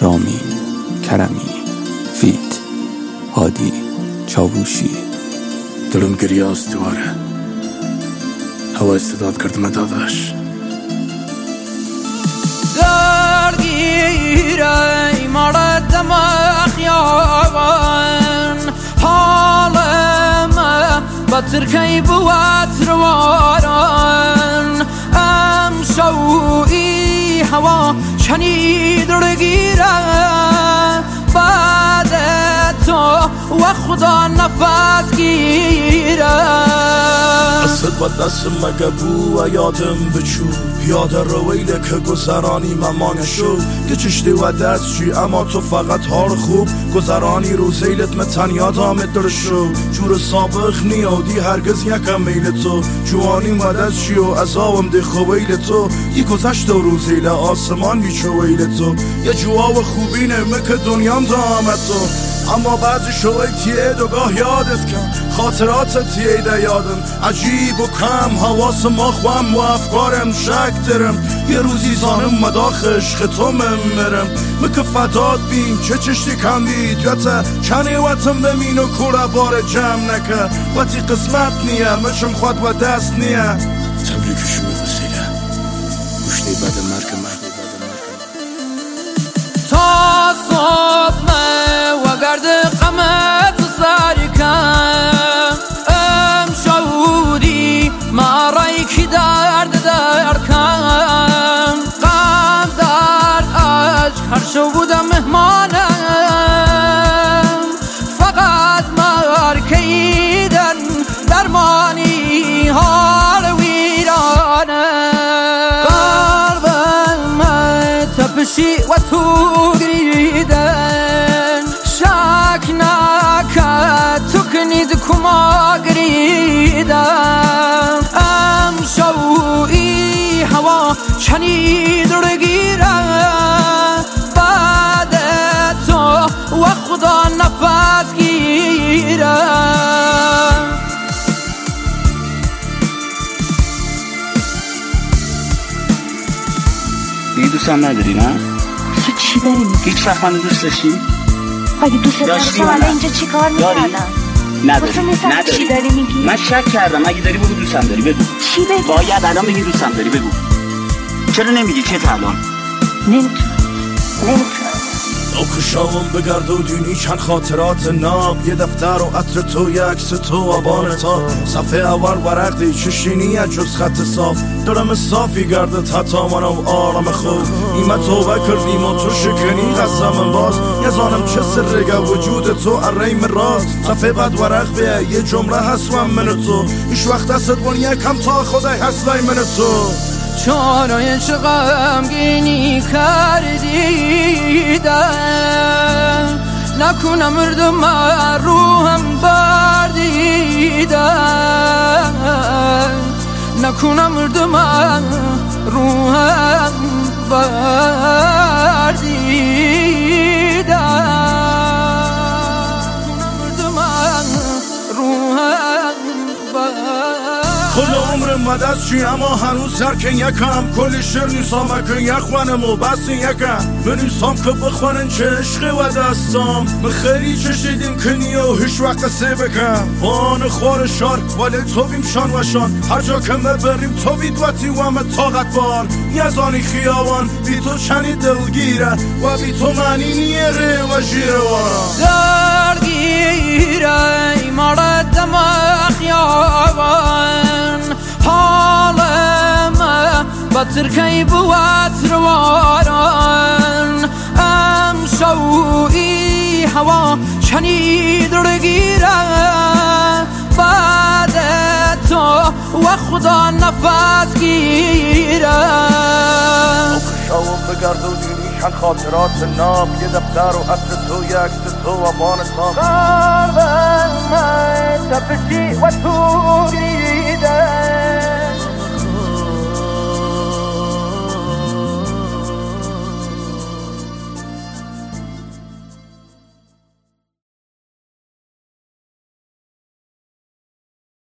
رامین کرمی، فیت هادی چاووشی. دلم گریه از دواره، هوا استعداد کردم داداش. درگیره مردم خیابان، حالم بترکی بود رواران. امشوی هوا شنید رگیره، بعد تو و خدا نفس گیره. دست با دست مگه بو و یادم بچو، یاد رویله که گذرانی ممان شو. که چشتی و دستشی اما تو فقط حال خوب گذرانی رو زیلت متن یادامت در شو. جور سابق نیادی هرگز یکم میل تو، جوانی و دستشی و ازاوم ده خویل تو. یه گذشت رو زیل آسمان بیچو ویل تو، یه جواب خوبینه مکه دنیام دامت تو. اما بعضی شوی تیه دوگاه یادت کن، خاطرات تیه ده یادم عجیب و کم. حواس ما خوام و افکارم شک درم، یه روزی زانم مداخ عشق تو ممرم. مکه فتاد بین چه چشتی کندید یاته، چنی وطن بمین و کورا بار جمع نکه. وقتی قسمت نیه مچم خود و دست نیه. تبریکشو وسیله گوشتی بعد مرگ تا صبح و گرد قمت ساری کن. امشودی مرای کی درد در کن. غم درد عشق هر شو بودم مهمانم، فقط مرکیدن درمانی حال ویرانم. قلبم تپشی و تو گریدن، شک نکرد تو کنید کما گریدن. امشوی هوا شنید رگیره، بعد تو و خدا نفس گیره. دیگه دوستم نداری نه؟ تو چی داری میگی؟ هیچ وقت من دوست داشتی؟ اگه دوست داشتم الان اینجا چی کار میکردم؟ نداری؟ چی داری میگی؟ من شک کردم. اگه داری بگو دوستم داری، بگو. چی بگو؟ باید الان بگی دوستم داری، بگو. چرا نمیگی؟ چه الان؟ نمیتونم کشاوم بگرد و دونی چند خاطرات ناب. یه دفتر و عطر تو، یه عکس تو و بان تا. صفحه اول ورق دی چشینیه جز خط صاف. دلم صافی گردت حتی منو آرام خوب. ایمه توبه کردیم و تو شکنی قسم باز. یه زانم چه سرگه وجود تو اریم راست. صفحه بعد ورق بیه یه جمله هست و من تو. ایش وقت دست بون یکم تا خدای هستای من تو. چانای چه غمگینی کردیدن، نکنم مردم روحم بردیدن. نکنم مردم روحم کل عمرم مدست چی اما هنوز سرکن یکم. کلی شعر نیسام اکن یخوانم و بس یکم. بنیسام که بخوانن چه عشقی و دستام. من خیلی چشیدیم کنی و هیچ وقت سه بکن. بان خوار شار ولی تو بیم شان و شان. هر جا که بریم تو بیدواتی و همه طاقت بار. یزانی خیابان بی تو چنی دلگیره و بی تو معنی نیره و جیره وارا. درگیره مردم خیابان، حالم بترکی بود رواران. امشوی هوا شنید رگیره، بعد تو و خدا نفس گیره. کشاوم بگرد و دینی چند خاطرات ناب. یه دفتر و عطر تو، یه عکس تو و بان تا. قلبم تپشی و تو گریدن،